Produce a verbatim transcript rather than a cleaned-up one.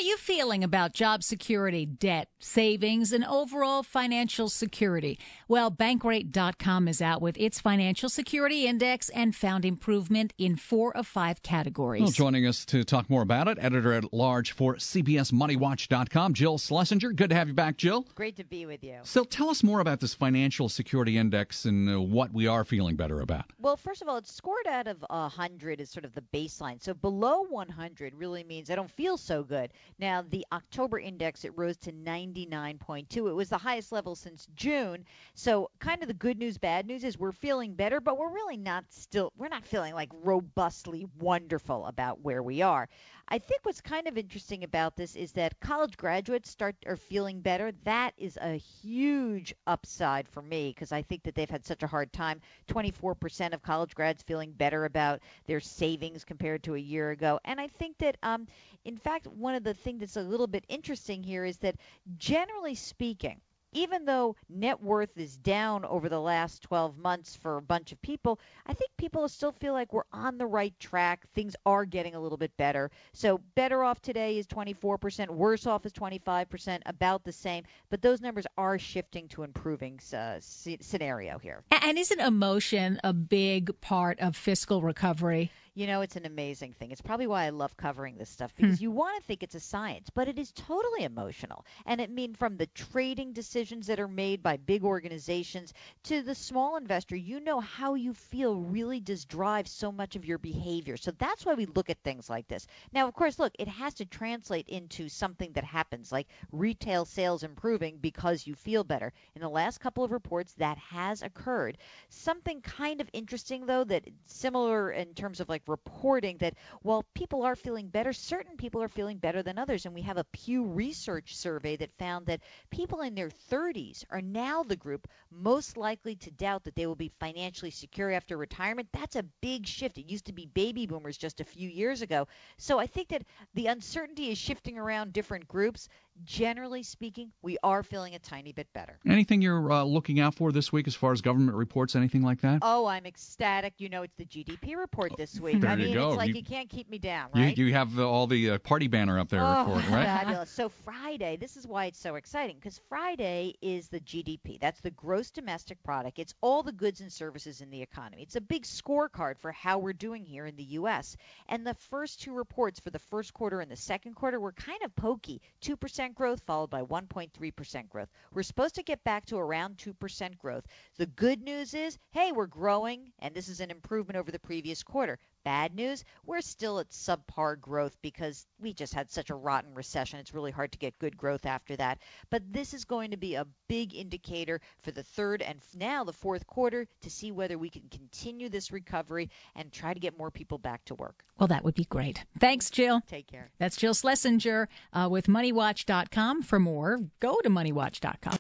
you feeling about job security, debt, savings, and overall financial security? Well, Bankrate dot com is out with its financial security index and found improvement in four of five categories. Well, joining us to talk more about it, editor-at-large for C B S Money Watch dot com, Jill Schlesinger. Good to have you back, Jill. Great to be with you. So tell us more about this financial security index and uh, what we are feeling better about. Well, first of all, it's scored out of one hundred is sort of the baseline. So below one hundred really means I don't feel so good. Now, the October index, it rose to ninety-nine point two. It was the highest level since June. So kind of the good news, bad news is we're feeling better, but we're really not still, we're not feeling like robustly wonderful about where we are. I think what's kind of interesting about this is that college graduates start are feeling better. That is a huge upside for me because I think that they've had such a hard time. twenty-four percent of college grads feeling better about their savings compared to a year ago. And I think that, um, in fact, one of the things that's a little bit interesting here is that generally speaking, even though net worth is down over the last twelve months for a bunch of people, I think people still feel like we're on the right track. Things are getting a little bit better. So better off today is twenty-four percent, worse off is twenty-five percent, about the same. But those numbers are shifting to improving uh, c- scenario here. And isn't emotion a big part of fiscal recovery? You know, it's an amazing thing. It's probably why I love covering this stuff, because hmm. you want to think it's a science, but it is totally emotional. And it means from the trading decisions that are made by big organizations to the small investor, you know how you feel really does drive so much of your behavior. So that's why we look at things like this. Now, of course, look, it has to translate into something that happens, like retail sales improving because you feel better. In the last couple of reports, that has occurred. Something kind of interesting, though, that similar in terms of like reporting that while people are feeling better, certain people are feeling better than others. And we have a Pew Research survey that found that people in their thirties are now the group most likely to doubt that they will be financially secure after retirement. That's a big shift. It used to be baby boomers just a few years ago. So I think that the uncertainty is shifting around different groups. Generally speaking, we are feeling a tiny bit better. Anything you're uh, looking out for this week as far as government reports, anything like that? Oh, I'm ecstatic. You know, it's the G D P report this week. There I you mean, go. it's like you, you can't keep me down, right? You, you have the, all the uh, party banner up there oh, report, right? Fabulous. So Friday, this is why it's so exciting, because Friday is the G D P. That's the gross domestic product. It's all the goods and services in the economy. It's a big scorecard for how we're doing here in the U S. And the first two reports for the first quarter and the second quarter were kind of pokey. two percent growth followed by one point three percent growth. We're supposed to get back to around two percent growth. The good news is, hey, we're growing, and this is an improvement over the previous quarter. Bad news, we're still at subpar growth because we just had such a rotten recession. It's really hard to get good growth after that. But this is going to be a big indicator for the third and now the fourth quarter to see whether we can continue this recovery and try to get more people back to work. Well, that would be great. Thanks, Jill. Take care. That's Jill Schlesinger uh, with Money Watch dot com. For more, go to Money Watch dot com.